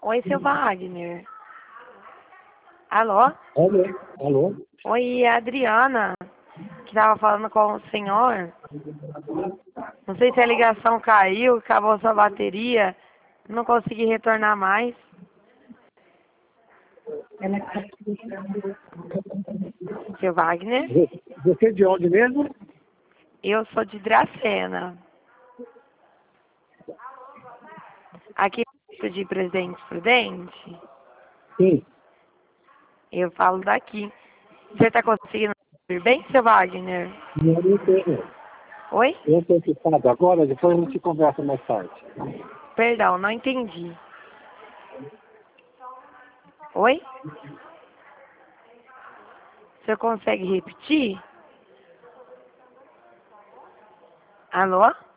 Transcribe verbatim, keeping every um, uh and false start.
Oi, seu Wagner. Alô? Alô? Alô? Oi, é a Adriana, que estava falando com o senhor. Não sei se a ligação caiu, acabou sua bateria. Não consegui retornar mais. Seu Wagner? Você é de onde mesmo? Eu sou de Dracena. Aqui de Presidente Prudente. Sim. Eu falo daqui. Você está conseguindo ouvir bem, seu Wagner? Não, não tenho. Oi? Eu estou ocupado agora, depois a gente conversa mais tarde. Perdão, não entendi. Oi? Você consegue repetir? Alô?